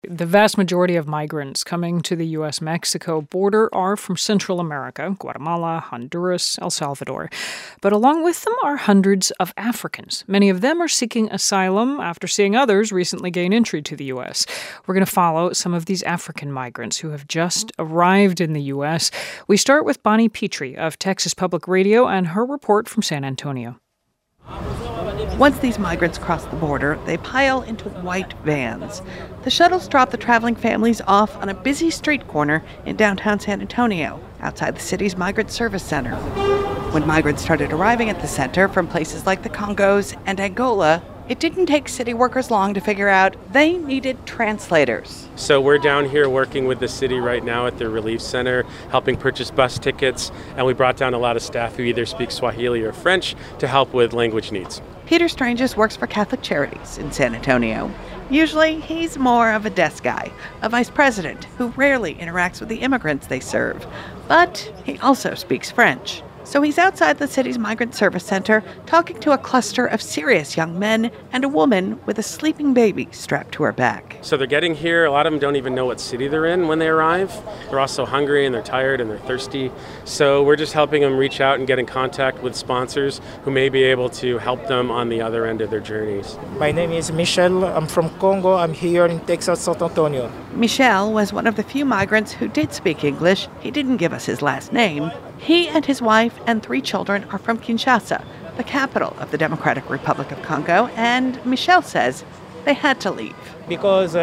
The vast majority of migrants coming to the U.S.-Mexico border are from Central America, Guatemala, Honduras, El Salvador. But along with them are hundreds of Africans. Many of them are seeking asylum after seeing others recently gain entry to the U.S. We're going to follow some of these African migrants who have just arrived in the U.S. We start with Bonnie Petrie of Texas Public Radio and her report from San Antonio. Once these migrants cross the border, they pile into white vans. The shuttles drop the traveling families off on a busy street corner in downtown San Antonio, outside the city's Migrant Service Center. When migrants started arriving at the center from places like the Congos and Angola, it didn't take city workers long to figure out they needed translators. So we're down here working with the city right now at their relief center, helping purchase bus tickets, and we brought down a lot of staff who either speak Swahili or French to help with language needs. Peter Stranges works for Catholic Charities in San Antonio. Usually, he's more of a desk guy, a vice president who rarely interacts with the immigrants they serve. But he also speaks French. So he's outside the city's Migrant Service Center talking to a cluster of serious young men and a woman with a sleeping baby strapped to her back. So they're getting here. A lot of them don't even know what city they're in when they arrive. They're also hungry and they're tired and they're thirsty. So we're just helping them reach out and get in contact with sponsors who may be able to help them on the other end of their journeys. My name is Michel. I'm from Congo. I'm here in Texas, San Antonio. Michel was one of the few migrants who did speak English. He didn't give us his last name. He and his wife and 3 children are from Kinshasa, the capital of the Democratic Republic of Congo, and Michel says they had to leave. Because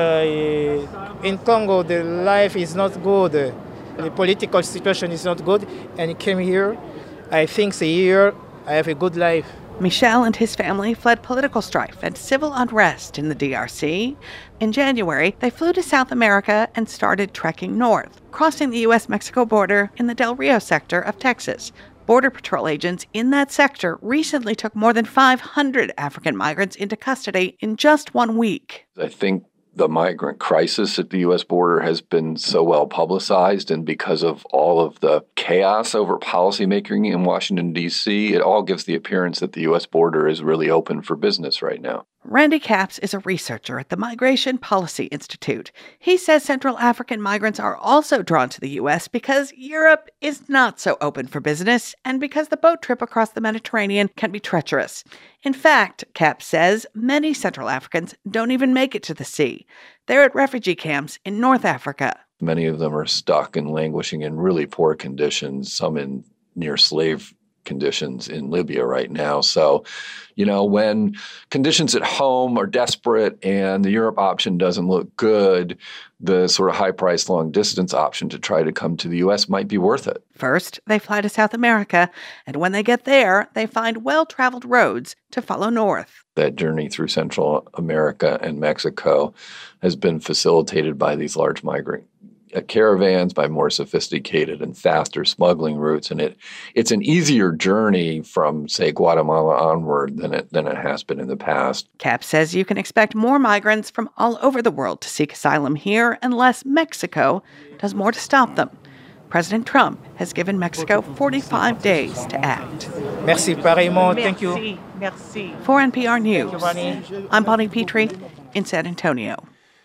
in Congo, the life is not good. The political situation is not good. And he came here. I think here I have a good life. Michel and his family fled political strife and civil unrest in the DRC. In January, they flew to South America and started trekking north, crossing the U.S.-Mexico border in the Del Rio sector of Texas. Border Patrol agents in that sector recently took more than 500 African migrants into custody in just 1 week. I think the migrant crisis at the U.S. border has been so well publicized, and because of all of the chaos over policymaking in Washington, D.C., it all gives the appearance that the U.S. border is really open for business right now. Randy Capps is a researcher at the Migration Policy Institute. He says Central African migrants are also drawn to the U.S. because Europe is not so open for business and because the boat trip across the Mediterranean can be treacherous. In fact, Capps says many Central Africans don't even make it to the sea. They're at refugee camps in North Africa. Many of them are stuck and languishing in really poor conditions, some in near slave conditions in Libya right now. So, when conditions at home are desperate and the Europe option doesn't look good, the sort of high-priced long-distance option to try to come to the U.S. might be worth it. First, they fly to South America, and when they get there, they find well-traveled roads to follow north. That journey through Central America and Mexico has been facilitated by these large migrant caravans, by more sophisticated and faster smuggling routes, and it's an easier journey from, say, Guatemala onward than it has been in the past. Capps says you can expect more migrants from all over the world to seek asylum here unless Mexico does more to stop them. President Trump has given Mexico 45 days to act. Merci, pareillement. Thank you. Merci. For NPR News, I'm Bonnie Petrie in San Antonio.